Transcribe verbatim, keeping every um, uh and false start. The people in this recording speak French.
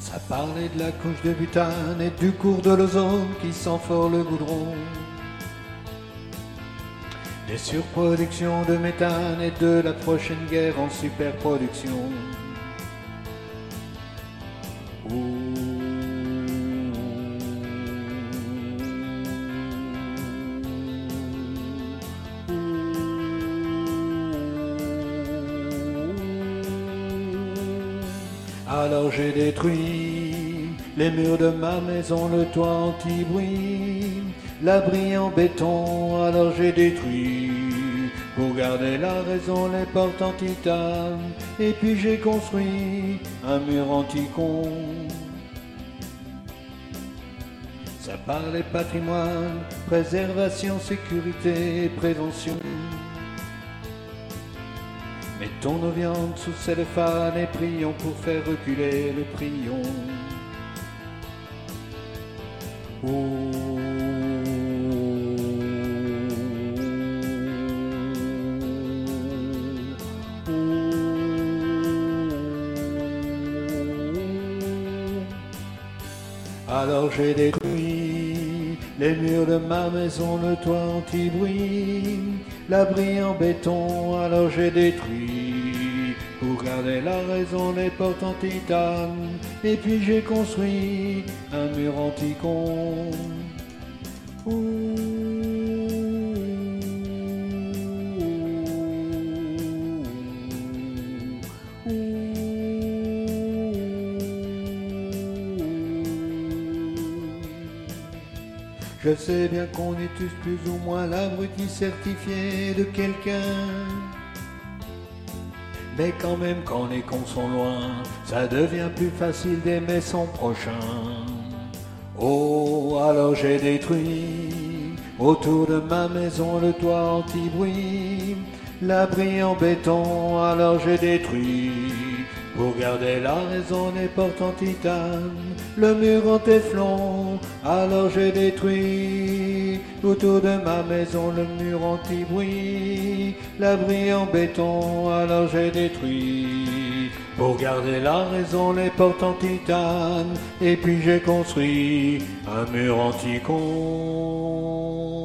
Ça parlait de la couche de butane et du cours de l'ozone qui sent fort le goudron. Des surproductions de méthane et de la prochaine guerre en superproduction. Ouh. Alors j'ai détruit les murs de ma maison, le toit anti-bruit, l'abri en béton. Alors j'ai détruit pour garder la raison les portes en titane. Et puis j'ai construit un mur anti-con. Ça parlait patrimoine, préservation, sécurité et prévention. Mettons nos viandes sous cellophane et prions pour faire reculer le prion. Ouh. Alors j'ai détruit les murs de ma maison, le toit anti-bruit, l'abri en béton. Alors j'ai détruit pour garder la raison les portes en titane. Et puis j'ai construit un mur anti-con. Ouh. Je sais bien qu'on est tous plus ou moins l'abruti certifié de quelqu'un. Mais quand même quand les cons sont loin, ça devient plus facile d'aimer son prochain. Oh, alors j'ai détruit autour de ma maison le toit anti-bruit, l'abri en béton. Alors j'ai détruit pour garder la raison les portes en titane, le mur en téflon. Alors j'ai détruit autour de ma maison le mur anti-bruit, l'abri en béton. Alors j'ai détruit pour garder la raison les portes en titane. Et puis j'ai construit un mur anti-con.